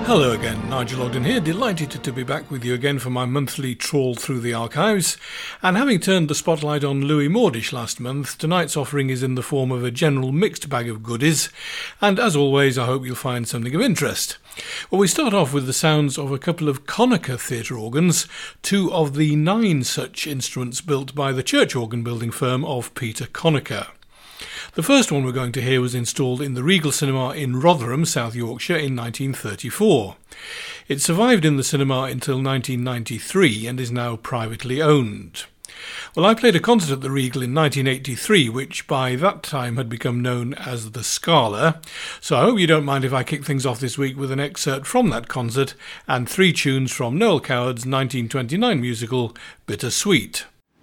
Hello again, Nigel Ogden here, delighted to be back with you again for my monthly trawl through the archives. And having turned the spotlight on Louis Mordish last month, tonight's offering is in the form of a general mixed bag of goodies, and as always I hope you'll find something of interest. Well, we start off with the sounds of a couple of Konica theatre organs, two of the 9 such instruments built by the church organ building firm of Peter Konica. The first one we're going to hear was installed in the Regal Cinema in Rotherham, South Yorkshire in 1934. It survived in the cinema until 1993 and is now privately owned. Well, I played a concert at the Regal in 1983, which by that time had become known as the Scala, so I hope you don't mind if I kick things off this week with an excerpt from that concert and 3 tunes from Noel Coward's 1929 musical Bittersweet.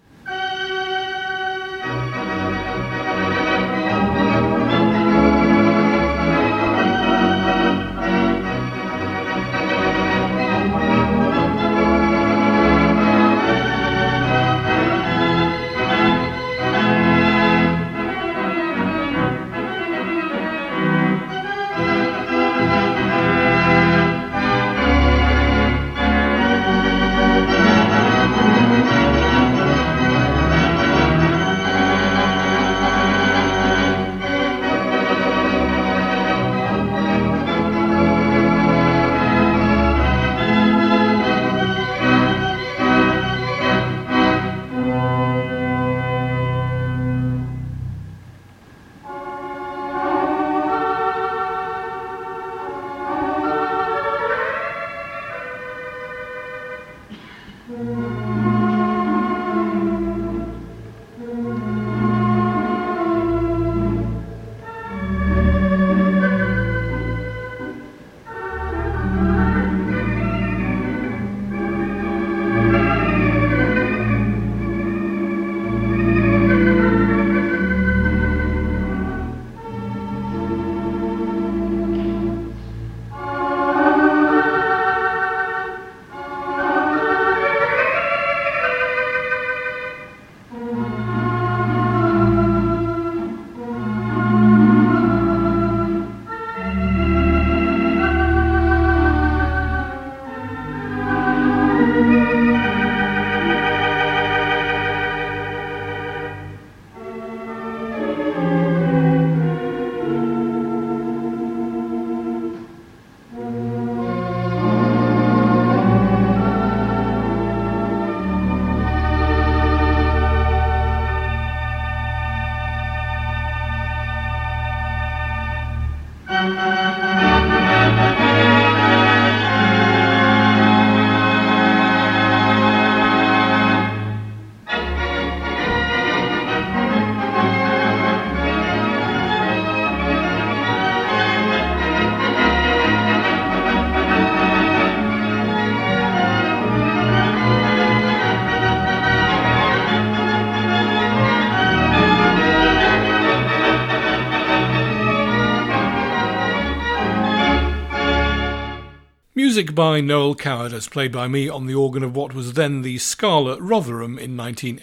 Music by Noel Coward as played by me on the organ of what was then the Scala Rotherham in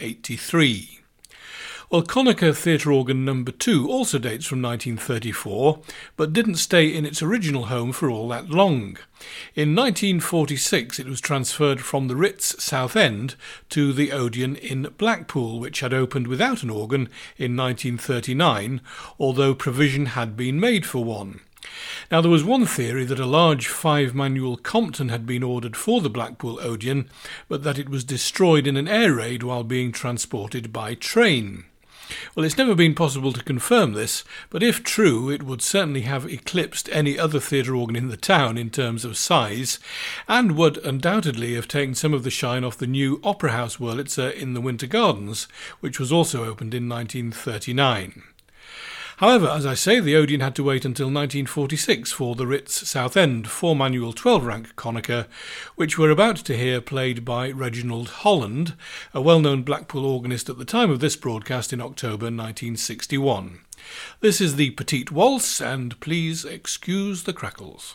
1983. Well, Konica Theatre Organ No. 2 also dates from 1934, but didn't stay in its original home for all that long. In 1946 it was transferred from the Ritz Southend to the Odeon in Blackpool, which had opened without an organ in 1939, although provision had been made for one. Now, there was one theory that a large 5-manual Compton had been ordered for the Blackpool Odeon, but that it was destroyed in an air raid while being transported by train. Well, it's never been possible to confirm this, but if true, it would certainly have eclipsed any other theatre organ in the town in terms of size, and would undoubtedly have taken some of the shine off the new Opera House Wurlitzer in the Winter Gardens, which was also opened in 1939. However, as I say, the Odeon had to wait until 1946 for the Ritz Southend 4-manual 12-rank Konica, which we're about to hear played by Reginald Holland, a well-known Blackpool organist at the time of this broadcast in October 1961. This is the Petite Waltz, and please excuse the crackles.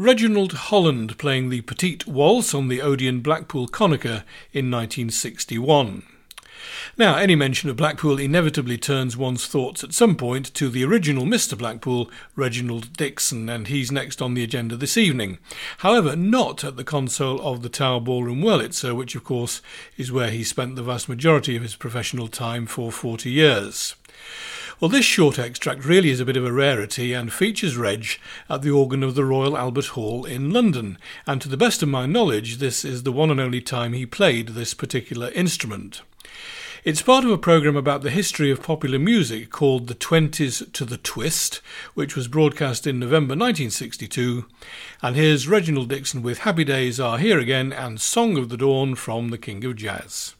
Reginald Holland playing the Petite Waltz on the Odeon Blackpool Konica in 1961. Now, any mention of Blackpool inevitably turns one's thoughts at some point to the original Mr. Blackpool, Reginald Dixon, and he's next on the agenda this evening. However, not at the console of the Tower Ballroom Wurlitzer, which of course is where he spent the vast majority of his professional time for 40 years. Well, this short extract really is a bit of a rarity and features Reg at the organ of the Royal Albert Hall in London, and to the best of my knowledge, this is the one and only time he played this particular instrument. It's part of a programme about the history of popular music called The Twenties to the Twist, which was broadcast in November 1962. And here's Reginald Dixon with Happy Days Are Here Again and Song of the Dawn from the King of Jazz.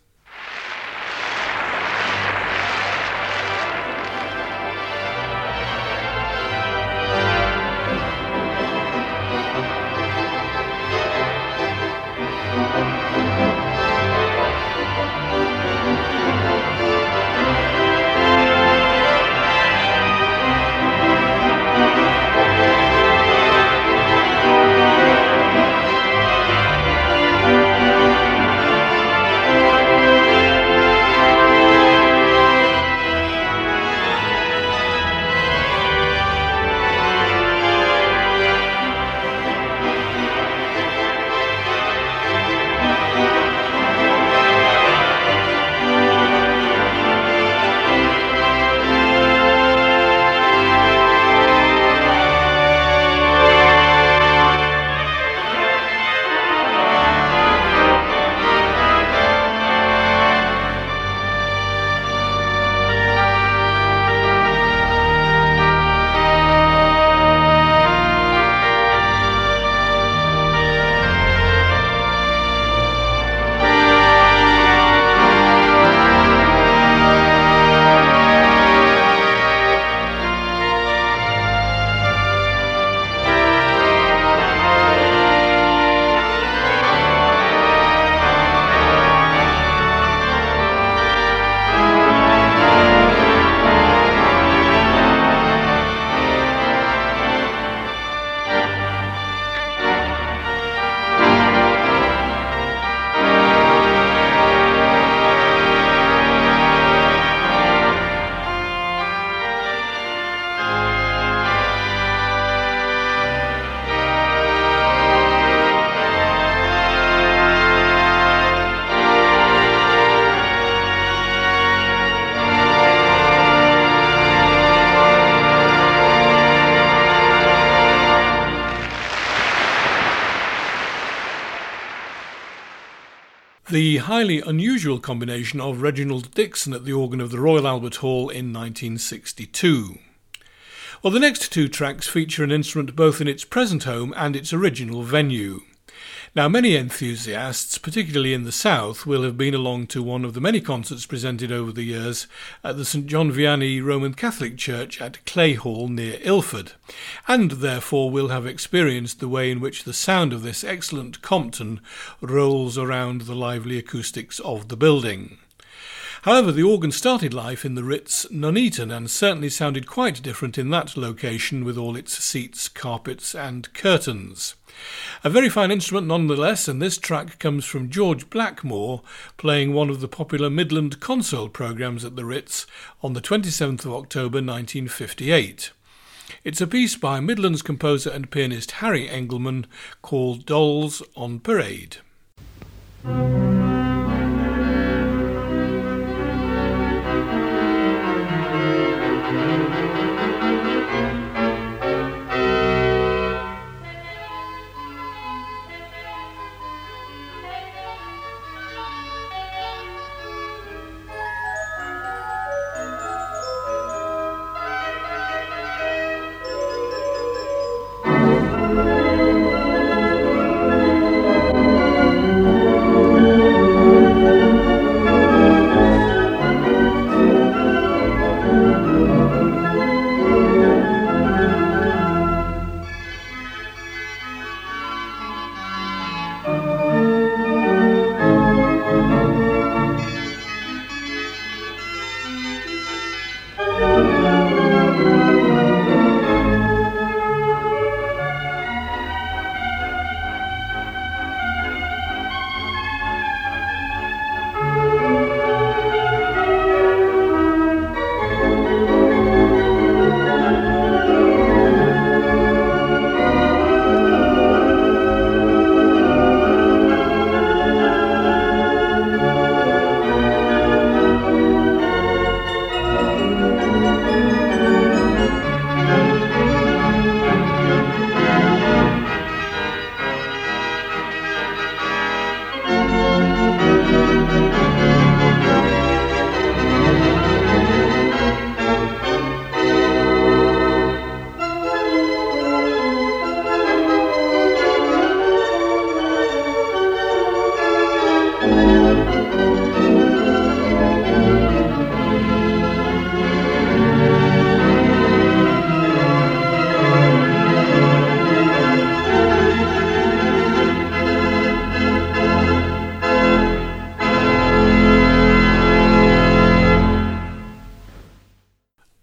The highly unusual combination of Reginald Dixon at the organ of the Royal Albert Hall in 1962. Well, the next two tracks feature an instrument both in its present home and its original venue. Now, many enthusiasts, particularly in the South, will have been along to one of the many concerts presented over the years at the St John Vianney Roman Catholic Church at Clay Hall near Ilford, and therefore will have experienced the way in which the sound of this excellent Compton rolls around the lively acoustics of the building. However, the organ started life in the Ritz, Nuneaton, and certainly sounded quite different in that location with all its seats, carpets and curtains. A very fine instrument nonetheless, and this track comes from George Blackmore playing one of the popular Midland console programmes at the Ritz on the 27th of October 1958. It's a piece by Midland's composer and pianist Harry Engelman called Dolls on Parade.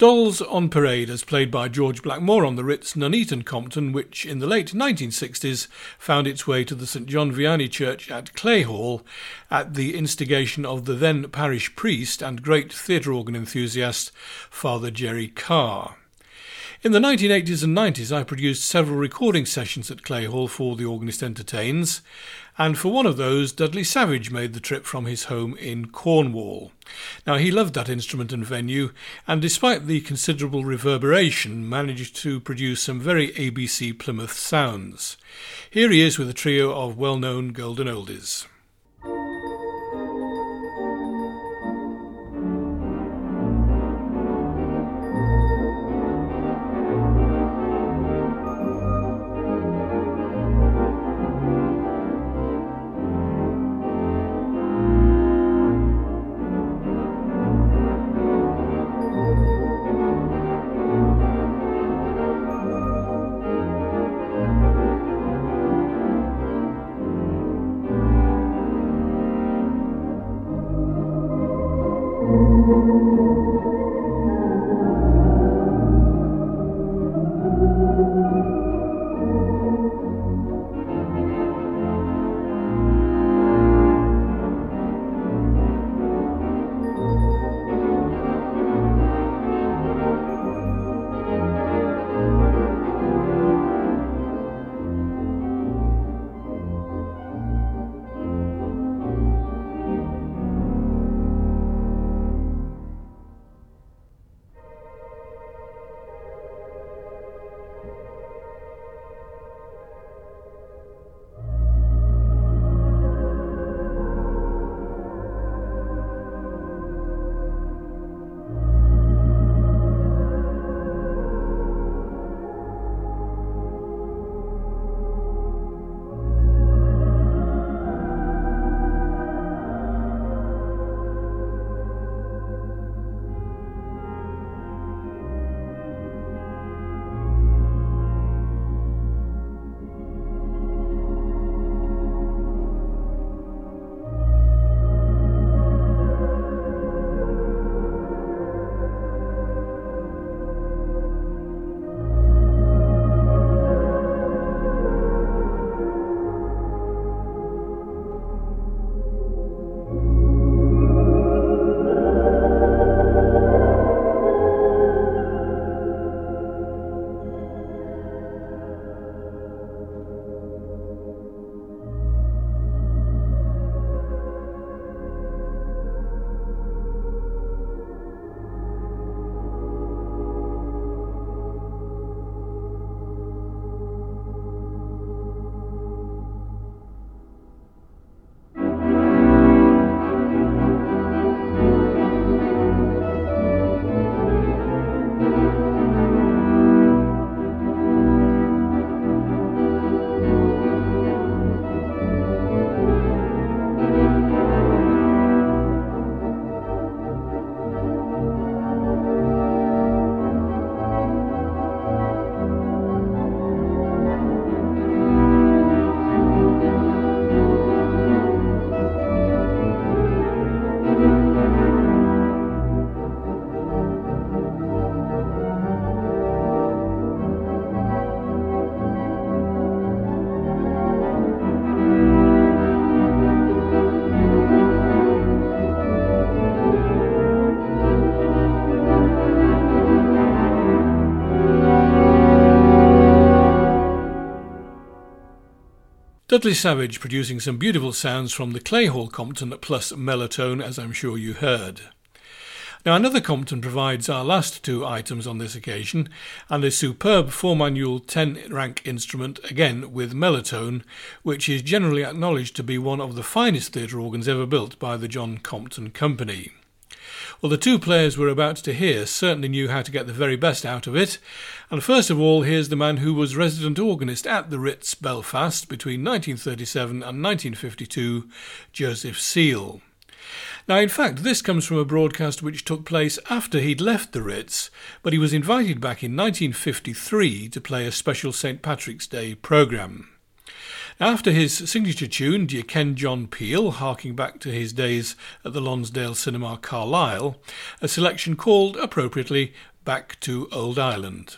Dolls on Parade, as played by George Blackmore on the Ritz Nuneaton Compton, which in the late 1960s found its way to the St John Vianney Church at Clayhall at the instigation of the then parish priest and great theatre organ enthusiast, Father Jerry Carr. In the 1980s and 90s I produced several recording sessions at Clayhall for The Organist Entertains, and for one of those Dudley Savage made the trip from his home in Cornwall. Now he loved that instrument and venue, and despite the considerable reverberation managed to produce some very ABC Plymouth sounds. Here he is with a trio of well-known golden oldies. Dudley Savage producing some beautiful sounds from the Clayhall Compton plus Melotone, as I'm sure you heard. Now another Compton provides our last two items on this occasion, and a superb 4-manual 10-rank instrument, again with Melotone, which is generally acknowledged to be one of the finest theatre organs ever built by the John Compton Company. Well, the two players we're about to hear certainly knew how to get the very best out of it, and first of all here's the man who was resident organist at the Ritz, Belfast between 1937 and 1952, Joseph Seal. Now, in fact, this comes from a broadcast which took place after he'd left the Ritz, but he was invited back in 1953 to play a special St Patrick's Day programme. After his signature tune, Do You Ken John Peel, harking back to his days at the Lonsdale Cinema, Carlisle, a selection called, appropriately, Back to Old Ireland.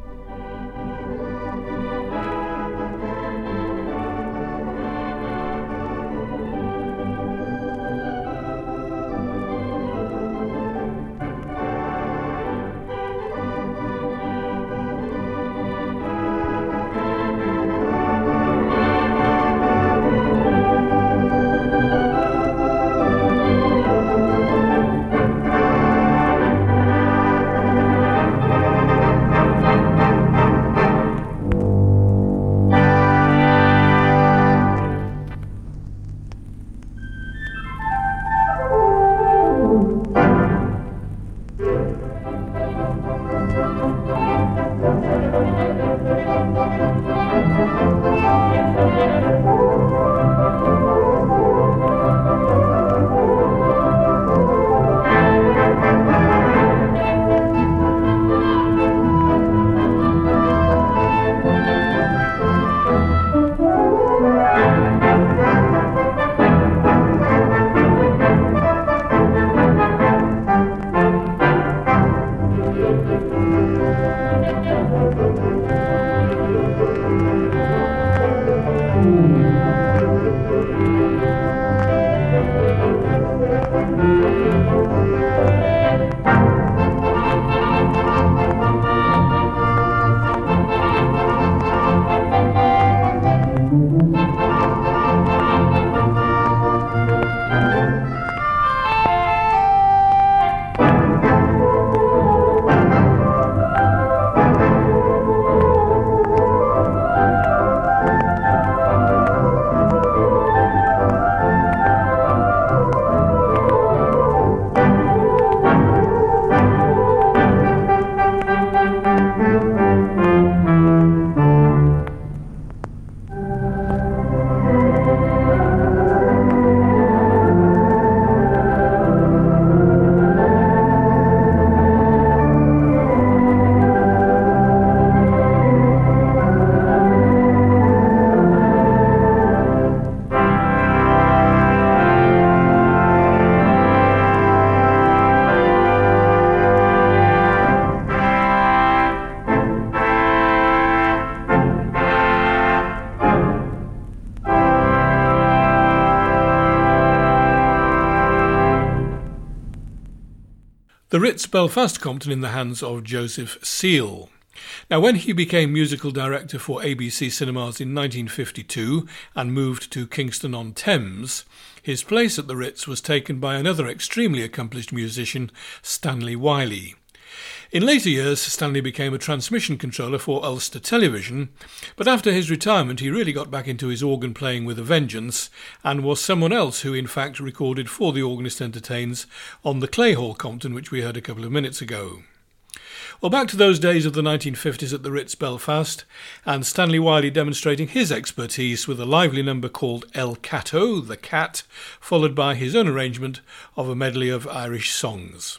The Ritz Belfast Compton in the hands of Joseph Seale. Now, when he became musical director for ABC Cinemas in 1952 and moved to Kingston-on-Thames, his place at the Ritz was taken by another extremely accomplished musician, Stanley Wiley. In later years, Stanley became a transmission controller for Ulster Television, but after his retirement he really got back into his organ playing with a vengeance, and was someone else who in fact recorded for the Organist Entertains on the Clay Hall Compton, which we heard a couple of minutes ago. Well, back to those days of the 1950s at the Ritz Belfast, and Stanley Wiley demonstrating his expertise with a lively number called El Cato, the Cat, followed by his own arrangement of a medley of Irish songs.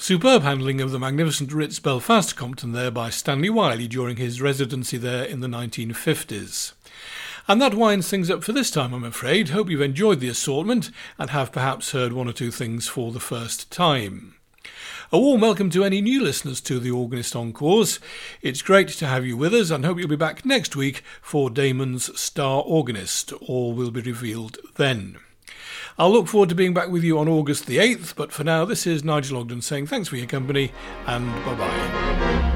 Superb handling of the magnificent Ritz Belfast Compton there by Stanley Wiley during his residency there in the 1950s. And that winds things up for this time, I'm afraid. Hope you've enjoyed the assortment and have perhaps heard one or two things for the first time. A warm welcome to any new listeners to the Organist Encores. It's great to have you with us and hope you'll be back next week for Damon's Star Organist. All will be revealed then. I'll look forward to being back with you on August the 8th, but for now this is Nigel Ogden saying thanks for your company and bye-bye.